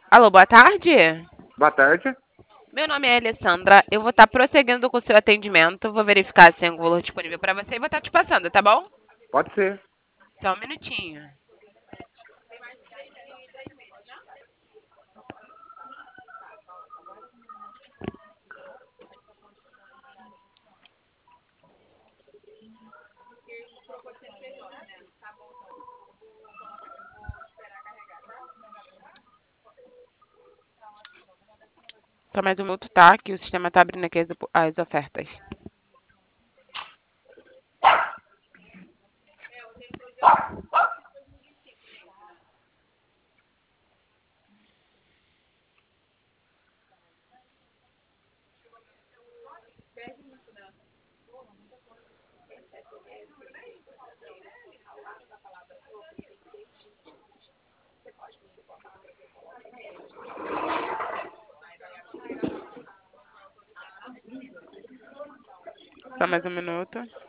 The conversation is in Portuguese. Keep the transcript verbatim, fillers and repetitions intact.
Alô, boa tarde. Boa tarde. Meu nome é Alessandra. Eu vou estar prosseguindo com o seu atendimento. Vou verificar se tem algum valor disponível para você e vou estar te passando, tá bom? Pode ser. Só um minutinho. Só mais um minuto, tá? Que o sistema tá abrindo aqui as, op- as ofertas. Só mais um minuto.